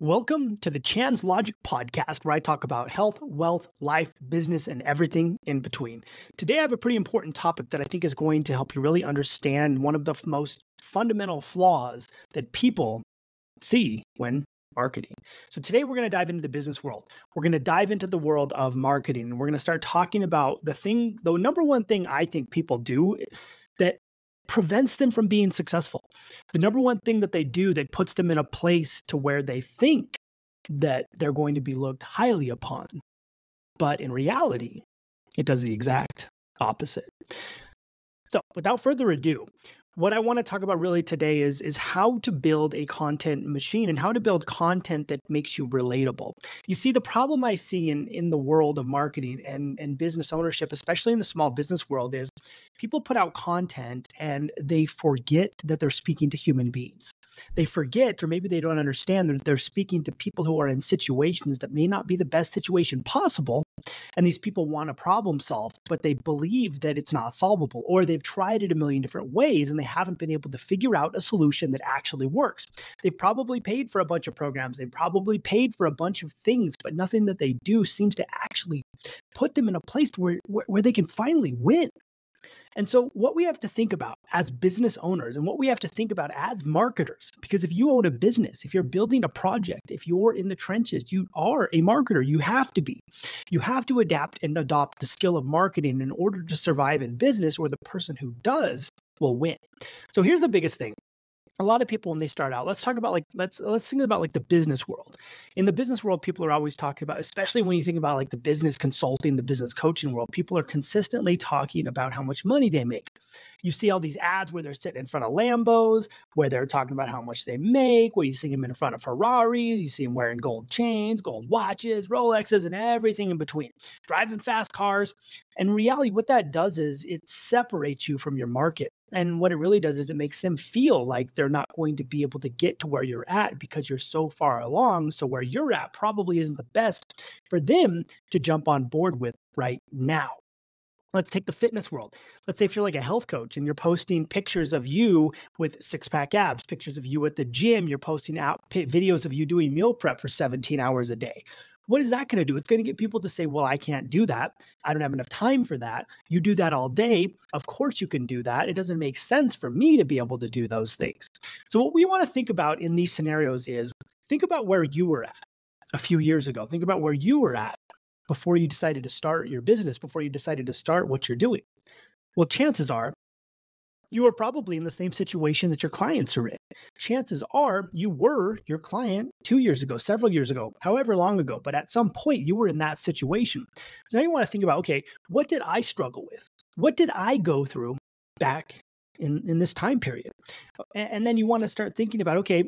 Welcome to the Chan's Logic podcast, where I talk about health, wealth, life, business, and everything in between. Today, I have a pretty important topic that I think is going to help you really understand one of the most fundamental flaws that people see when marketing. So today, we're going to dive into the business world. We're going to dive into the world of marketing, and we're going to start talking about the number one thing I think people do that prevents them from being successful. The number one thing that they do that puts them in a place to where they think that they're going to be looked highly upon. But in reality, it does the exact opposite. So without further ado, what I want to talk about really today is how to build a content machine and how to build content that makes you relatable. You see, the problem I see in the world of marketing and business ownership, especially in the small business world, is people put out content and they forget that they're speaking to human beings. They forget, or maybe they don't understand, that they're speaking to people who are in situations that may not be the best situation possible. And these people want a problem solved, but they believe that it's not solvable, or they've tried it a million different ways and they haven't been able to figure out a solution that actually works. They've probably paid for a bunch of programs. They've probably paid for a bunch of things, but nothing that they do seems to actually put them in a place where they can finally win. And so what we have to think about as business owners and what we have to think about as marketers, because if you own a business, if you're building a project, if you're in the trenches, you are a marketer. You have to be. You have to adapt and adopt the skill of marketing in order to survive in business, or the person who does will win. So here's the biggest thing. A lot of people, when they start out, let's think about the business world. In the business world, people are always talking about, especially when you think about like the business consulting, the business coaching world, people are consistently talking about how much money they make. You see all these ads where they're sitting in front of Lambos, where they're talking about how much they make, where you see them in front of Ferraris, you see them wearing gold chains, gold watches, Rolexes, and everything in between, driving fast cars. And in reality, what that does is it separates you from your market. And what it really does is it makes them feel like they're not going to be able to get to where you're at because you're so far along. So where you're at probably isn't the best for them to jump on board with right now. Let's take the fitness world. Let's say if you're like a health coach and you're posting pictures of you with six-pack abs, pictures of you at the gym, you're posting out videos of you doing meal prep for 17 hours a day. What is that going to do? It's going to get people to say, well, I can't do that. I don't have enough time for that. You do that all day. Of course you can do that. It doesn't make sense for me to be able to do those things. So what we want to think about in these scenarios is think about where you were at a few years ago. Think about where you were at before you decided to start your business, before you decided to start what you're doing. Well, chances are you are probably in the same situation that your clients are in. Chances are you were your client 2 years ago, several years ago, however long ago, but at some point you were in that situation. So now you want to think about, okay, what did I struggle with? What did I go through back in this time period? And then you want to start thinking about, okay,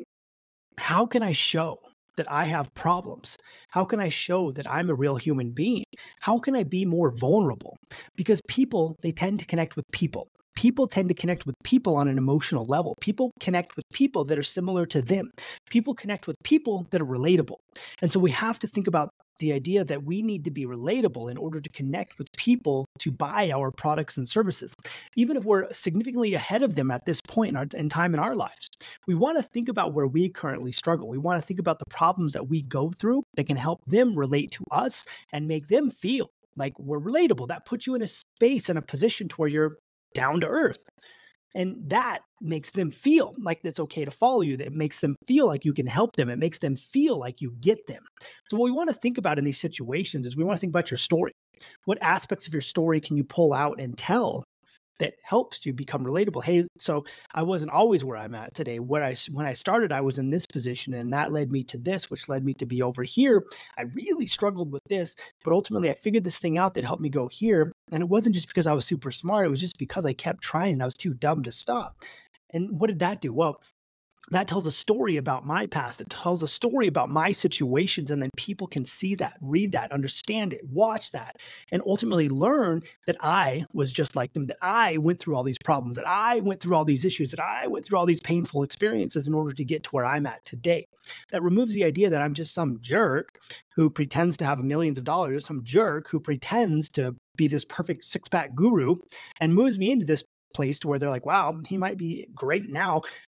how can I show that I have problems? How can I show that I'm a real human being? How can I be more vulnerable? Because people, they tend to connect with people. People tend to connect with people on an emotional level. People connect with people that are similar to them. People connect with people that are relatable. And so we have to think about the idea that we need to be relatable in order to connect with people to buy our products and services. Even if we're significantly ahead of them at this point in time in our lives, we want to think about where we currently struggle. We want to think about the problems that we go through that can help them relate to us and make them feel like we're relatable. That puts you in a space and a position to where you're down to earth. And that makes them feel like it's okay to follow you. That makes them feel like you can help them. It makes them feel like you get them. So what we want to think about in these situations is we want to think about your story. What aspects of your story can you pull out and tell that helps you become relatable? Hey, so I wasn't always where I'm at today. When I started, I was in this position, and that led me to this, which led me to be over here. I really struggled with this, but ultimately I figured this thing out that helped me go here. And it wasn't just because I was super smart. It was just because I kept trying and I was too dumb to stop. And what did that do? Well, that tells a story about my past. It tells a story about my situations, and then people can see that, read that, understand it, watch that, and ultimately learn that I was just like them, that I went through all these problems, that I went through all these issues, that I went through all these painful experiences in order to get to where I'm at today. That removes the idea that I'm just some jerk who pretends to have millions of dollars, some jerk who pretends to be this perfect six-pack guru, and moves me into this place to where they're like, wow, he might be great now, but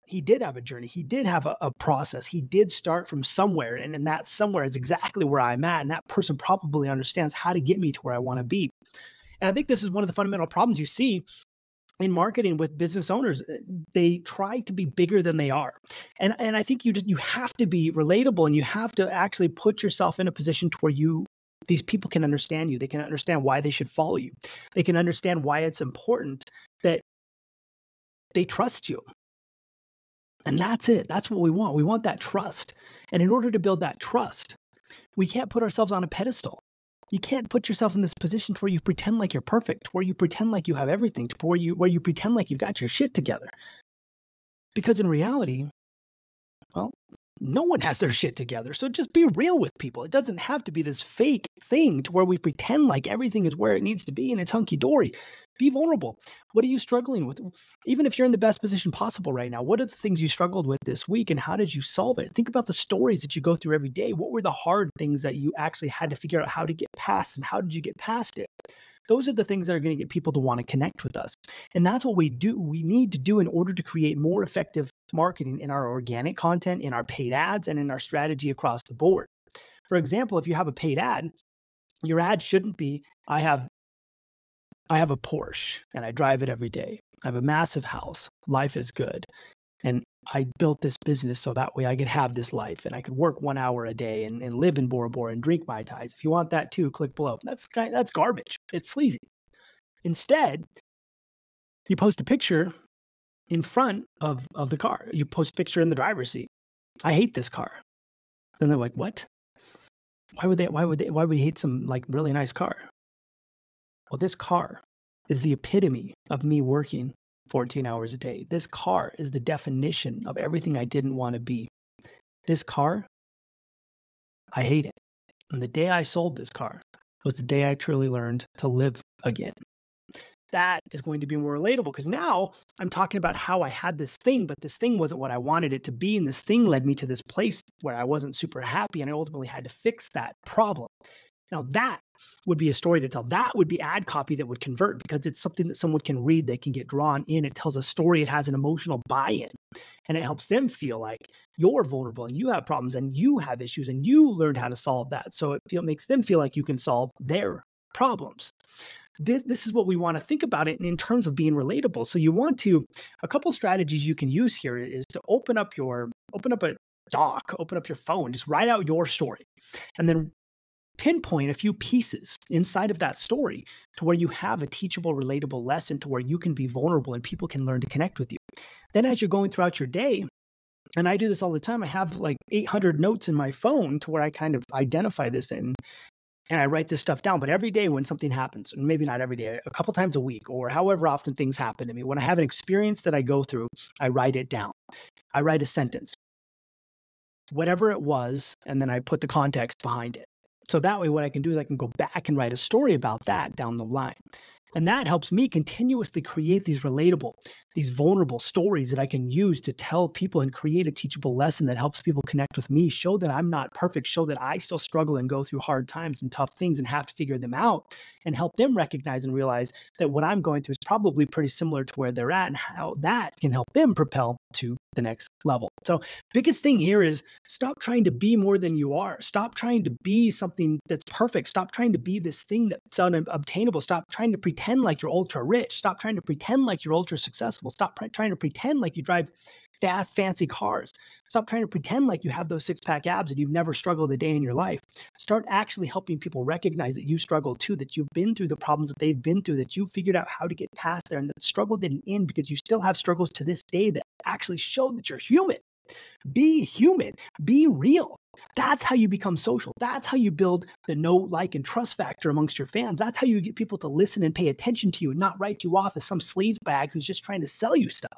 he did have a journey. He did have a process. He did start from somewhere. And that somewhere is exactly where I'm at. And that person probably understands how to get me to where I want to be. And I think this is one of the fundamental problems you see in marketing with business owners. They try to be bigger than they are. And I think you have to be relatable, and you have to actually put yourself in a position to where these people can understand you. They can understand why they should follow you. They can understand why it's important that they trust you. And that's it. That's what we want. We want that trust. And in order to build that trust, we can't put ourselves on a pedestal. You can't put yourself in this position to where you pretend like you're perfect, where you pretend like you have everything, to where you pretend like you've got your shit together. Because in reality, well, no one has their shit together. So just be real with people. It doesn't have to be this fake thing to where we pretend like everything is where it needs to be and it's hunky-dory. Be vulnerable. What are you struggling with? Even if you're in the best position possible right now, what are the things you struggled with this week and how did you solve it? Think about the stories that you go through every day. What were the hard things that you actually had to figure out how to get past, and how did you get past it? Those are the things that are going to get people to want to connect with us. And that's what we do. We need to do in order to create more effective marketing in our organic content, in our paid ads, and in our strategy across the board. For example, if you have a paid ad, your ad shouldn't be, I have a Porsche and I drive it every day. I have a massive house. Life is good. And I built this business so that way I could have this life and I could work 1 hour a day and live in Bora Bora and drink Mai Tais. If you want that too, click below. That's garbage. It's sleazy. Instead, you post a picture in front of the car. You post a picture in the driver's seat. I hate this car. Then they're like, what? Why would you hate some like really nice car? Well, this car is the epitome of me working 14 hours a day. This car is the definition of everything I didn't want to be. This car, I hate it. And the day I sold this car was the day I truly learned to live again. That is going to be more relatable because now I'm talking about how I had this thing, but this thing wasn't what I wanted it to be. And this thing led me to this place where I wasn't super happy, and I ultimately had to fix that problem. Now that would be a story to tell. That would be ad copy that would convert because it's something that someone can read, they can get drawn in. It tells a story, it has an emotional buy-in, and it helps them feel like you're vulnerable and you have problems and you have issues and you learned how to solve that. So it makes them feel like you can solve their problems. This is what we want to think about it in terms of being relatable. So you want to, a couple strategies you can use here is to open up a doc, open up your phone, just write out your story, and then pinpoint a few pieces inside of that story to where you have a teachable, relatable lesson to where you can be vulnerable and people can learn to connect with you. Then as you're going throughout your day, and I do this all the time, I have like 800 notes in my phone to where I kind of identify this in, and I write this stuff down. But every day when something happens, and maybe not every day, a couple times a week, or however often things happen to me, when I have an experience that I go through, I write it down. I write a sentence, whatever it was, and then I put the context behind it. So that way what I can do is I can go back and write a story about that down the line. And that helps me continuously create these relatable, these vulnerable stories that I can use to tell people and create a teachable lesson that helps people connect with me, show that I'm not perfect, show that I still struggle and go through hard times and tough things and have to figure them out, and help them recognize and realize that what I'm going through is probably pretty similar to where they're at and how that can help them propel to the next level. So biggest thing here is stop trying to be more than you are. Stop trying to be something that's perfect. Stop trying to be this thing that's unobtainable. Stop trying to pretend like you're ultra rich. Stop trying to pretend like you're ultra successful. Stop trying to pretend like you drive fast, fancy cars. Stop trying to pretend like you have those six-pack abs and you've never struggled a day in your life. Start actually helping people recognize that you struggle too, that you've been through the problems that they've been through, that you figured out how to get past there, and that struggle didn't end because you still have struggles to this day that actually show that you're human. Be human. Be real. That's how you become social. That's how you build the know, like, and trust factor amongst your fans. That's how you get people to listen and pay attention to you and not write you off as some sleazebag who's just trying to sell you stuff.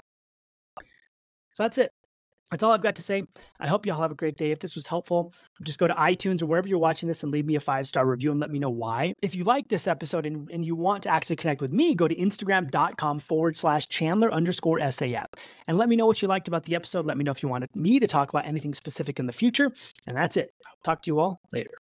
So that's it. That's all I've got to say. I hope y'all have a great day. If this was helpful, just go to iTunes or wherever you're watching this and leave me a 5-star review and let me know why. If you like this episode and you want to actually connect with me, go to Instagram.com/Chandler_SAF and let me know what you liked about the episode. Let me know if you wanted me to talk about anything specific in the future. And that's it. I'll talk to you all later.